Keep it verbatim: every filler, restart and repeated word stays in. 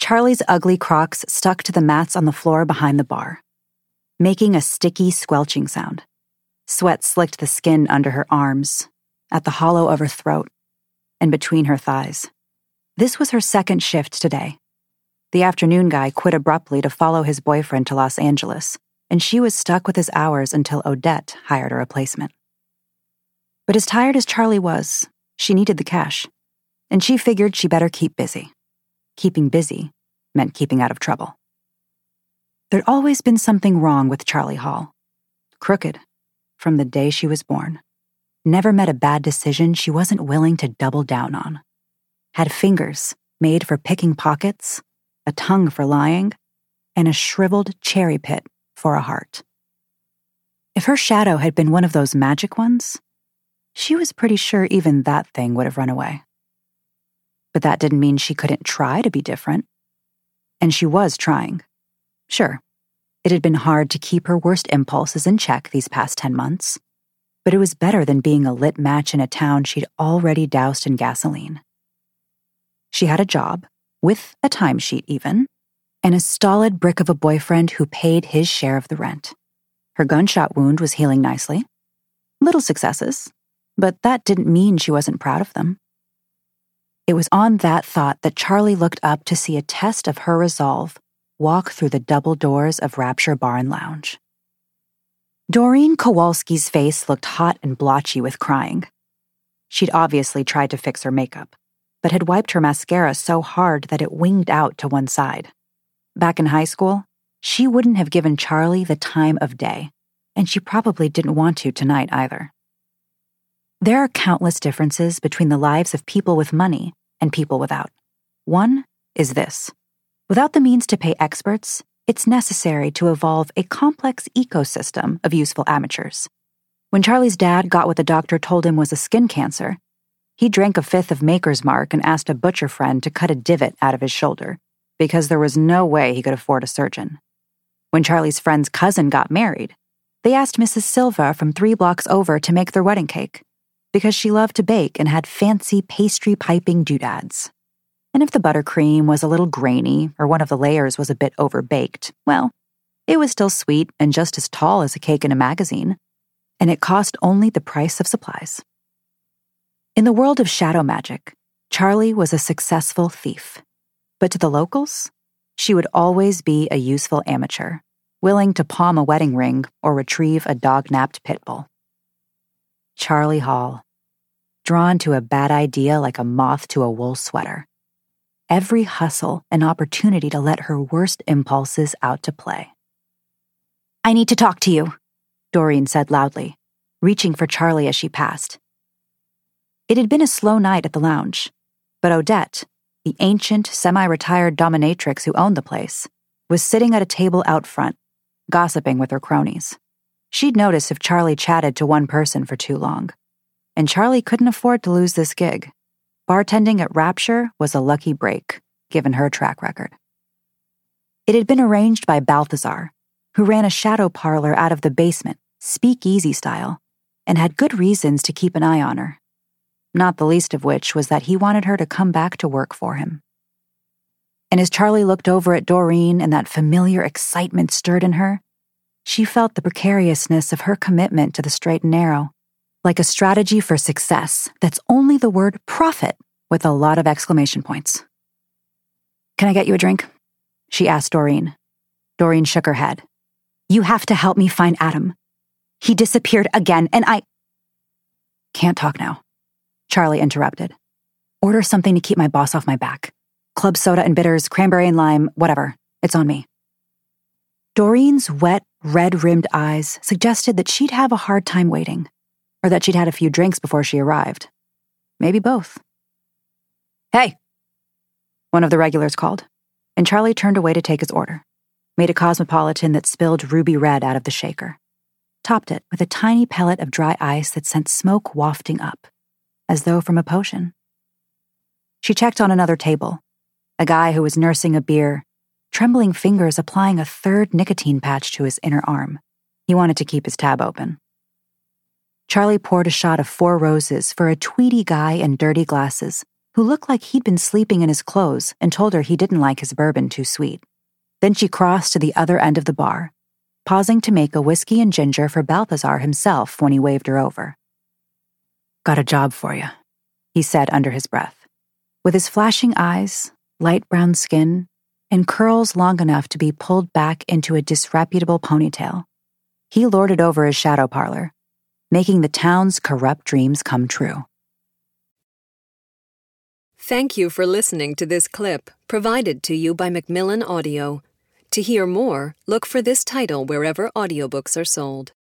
Charlie's ugly Crocs stuck to the mats on the floor behind the bar, making a sticky, squelching sound. Sweat slicked the skin under her arms, at the hollow of her throat, and between her thighs. This was her second shift today. The afternoon guy quit abruptly to follow his boyfriend to Los Angeles, and she was stuck with his hours until Odette hired a replacement. But as tired as Charlie was, she needed the cash, and she figured she better keep busy. Keeping busy meant keeping out of trouble. There'd always been something wrong with Charlie Hall. Crooked, from the day she was born. Never met a bad decision she wasn't willing to double down on. Had fingers made for picking pockets, a tongue for lying, and a shriveled cherry pit for a heart. If her shadow had been one of those magic ones, she was pretty sure even that thing would have run away. But that didn't mean she couldn't try to be different. And she was trying. Sure, it had been hard to keep her worst impulses in check these past ten months, but it was better than being a lit match in a town she'd already doused in gasoline. She had a job, with a timesheet even, and a stolid brick of a boyfriend who paid his share of the rent. Her gunshot wound was healing nicely. Little successes, but that didn't mean she wasn't proud of them. It was on that thought that Charlie looked up to see a test of her resolve walk through the double doors of Rapture Bar and Lounge. Doreen Kowalski's face looked hot and blotchy with crying. She'd obviously tried to fix her makeup, but had wiped her mascara so hard that it winged out to one side. Back in high school, she wouldn't have given Charlie the time of day, and she probably didn't want to tonight either. There are countless differences between the lives of people with money and people without. One is this. Without the means to pay experts, it's necessary to evolve a complex ecosystem of useful amateurs. When Charlie's dad got what the doctor told him was a skin cancer, he drank a fifth of Maker's Mark and asked a butcher friend to cut a divot out of his shoulder, because there was no way he could afford a surgeon. When Charlie's friend's cousin got married, they asked Missus Silva from three blocks over to make their wedding cake, because she loved to bake and had fancy pastry piping doodads. And if the buttercream was a little grainy or one of the layers was a bit overbaked, well, it was still sweet and just as tall as a cake in a magazine, and it cost only the price of supplies. In the world of shadow magic, Charlie was a successful thief. But to the locals, she would always be a useful amateur, willing to palm a wedding ring or retrieve a dog-napped pit bull. Charlie Hall, drawn to a bad idea like a moth to a wool sweater. Every hustle an opportunity to let her worst impulses out to play. "I need to talk to you," Doreen said loudly, reaching for Charlie as she passed. It had been a slow night at the lounge, but Odette, the ancient, semi-retired dominatrix who owned the place, was sitting at a table out front, gossiping with her cronies. She'd notice if Charlie chatted to one person for too long, and Charlie couldn't afford to lose this gig. Bartending at Rapture was a lucky break, given her track record. It had been arranged by Balthazar, who ran a shadow parlor out of the basement, speakeasy style, and had good reasons to keep an eye on her, not the least of which was that he wanted her to come back to work for him. And as Charlie looked over at Doreen and that familiar excitement stirred in her, she felt the precariousness of her commitment to the straight and narrow, like a strategy for success that's only the word profit with a lot of exclamation points. "Can I get you a drink?" she asked Doreen. Doreen shook her head. "You have to help me find Adam. He disappeared again, and I—" "Can't talk now," Charlie interrupted. "Order something to keep my boss off my back. Club soda and bitters, cranberry and lime, whatever. It's on me." Doreen's wet, red-rimmed eyes suggested that she'd have a hard time waiting, or that she'd had a few drinks before she arrived. Maybe both. "Hey!" one of the regulars called, and Charlie turned away to take his order, made a cosmopolitan that spilled ruby red out of the shaker, topped it with a tiny pellet of dry ice that sent smoke wafting up, as though from a potion. She checked on another table, a guy who was nursing a beer, trembling fingers applying a third nicotine patch to his inner arm. He wanted to keep his tab open. Charlie poured a shot of Four Roses for a tweedy guy in dirty glasses who looked like he'd been sleeping in his clothes and told her he didn't like his bourbon too sweet. Then she crossed to the other end of the bar, pausing to make a whiskey and ginger for Balthazar himself when he waved her over. "Got a job for you," he said under his breath. With his flashing eyes, light brown skin, and curls long enough to be pulled back into a disreputable ponytail, he lorded over his shadow parlor, making the town's corrupt dreams come true. Thank you for listening to this clip provided to you by Macmillan Audio. To hear more, look for this title wherever audiobooks are sold.